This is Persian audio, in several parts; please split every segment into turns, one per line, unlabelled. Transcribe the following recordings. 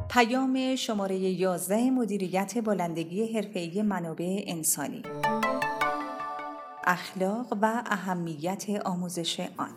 پیام شماره 11 مدیریت بالندگی حرفه‌ای منابع انسانی. اخلاق و اهمیت آموزش آن.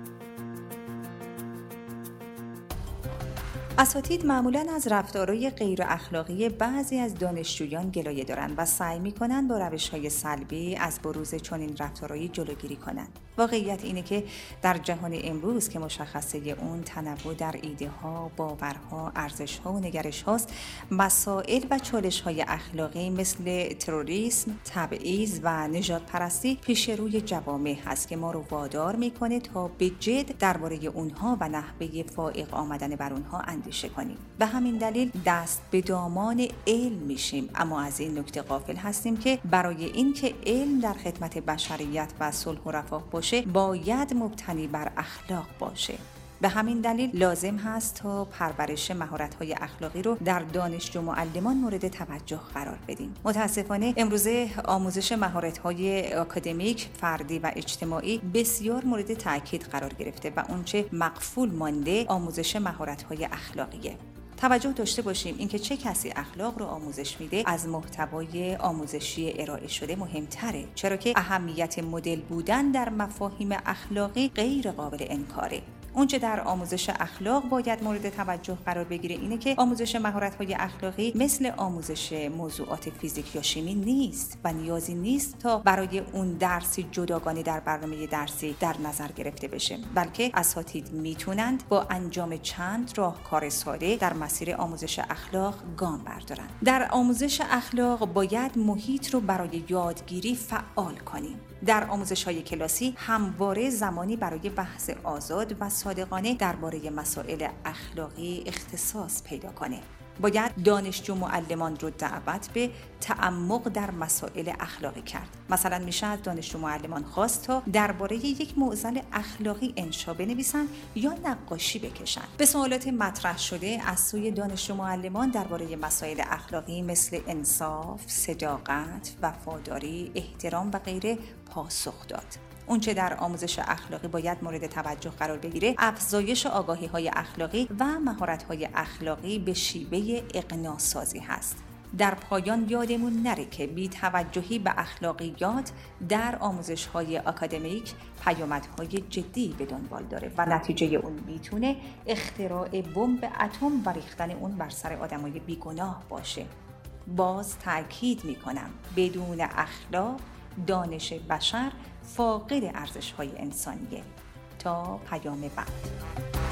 اساتید معمولاً از رفتارهای غیر اخلاقی بعضی از دانشجویان گلایه دارند و سعی می‌کنند با روش‌های سلبی از بروز چنین رفتارهایی جلوگیری کنند. واقعیت اینه که در جهان امروز که مشخصه اون تنوع در ایده‌ها، باورها، ارزش‌ها و نگرش‌هاست، مسائل و چالش‌های اخلاقی مثل تروریسم، تبعیض و نژادپرستی پیش روی جوامع هست که ما رو وادار می‌کنه تا به جد درباره اونها و نحوه فائق آمدن بر اونها اندیشه کنیم. به همین دلیل دست به دامان علم میشیم، اما از این نکته غافل هستیم که برای اینکه علم در خدمت بشریت و صلح و رفاه باشه باید مبتنی بر اخلاق باشه. به همین دلیل لازم هست تا پرورش مهارت‌های اخلاقی رو در دانشجو معلمان مورد توجه قرار بدیم. متاسفانه امروزه آموزش مهارت‌های آکادمیک، فردی و اجتماعی بسیار مورد تاکید قرار گرفته و اونچه مغفول مانده آموزش مهارت‌های اخلاقیه. توجه داشته باشیم اینکه چه کسی اخلاق رو آموزش میده از محتوای آموزشی ارائه شده مهمتره، چرا که اهمیت مدل بودن در مفاهیم اخلاقی غیر قابل انکاره. اونچه در آموزش اخلاق باید مورد توجه قرار بگیره اینه که آموزش مهارت‌های اخلاقی مثل آموزش موضوعات فیزیک یا شیمی نیست و نیازی نیست تا برای اون درسی جداگانه در برنامه درسی در نظر گرفته بشه، بلکه اساتید میتونند با انجام چند راهکار ساده در مسیر آموزش اخلاق گام بردارن. در آموزش اخلاق باید محیط رو برای یادگیری فعال کنیم. در آموزش‌های کلاسی همواره زمانی برای بحث آزاد و صادقانه درباره مسائل اخلاقی اختصاص پیدا کنه. باید دانشجو معلمان رو دعوت به تعمق در مسائل اخلاقی کرد. مثلا میشه از دانشجو معلمان خواست تا درباره یک معضل اخلاقی انشا بنویسن یا نقاشی بکشن. به سوالات مطرح شده از سوی دانشجو معلمان درباره مسائل اخلاقی مثل انصاف، صداقت، وفاداری، احترام و غیره پاسخ داد. اونچه در آموزش اخلاقی باید مورد توجه قرار بگیره افزایش آگاهی‌های اخلاقی و مهارت‌های اخلاقی به شیوه اقناع سازی هست. در پایان یادمون نره که بی‌توجهی به اخلاقیات در آموزش‌های آکادمیک پیامدهای جدی به دنبال داره و نتیجه اون میتونه اختراع بمب اتم و ریختن اون بر سر آدمای بیگناه باشه. باز تأکید میکنم بدون اخلاق دانش بشر فاقد ارزش‌های انسانیه. تا پیام بعد.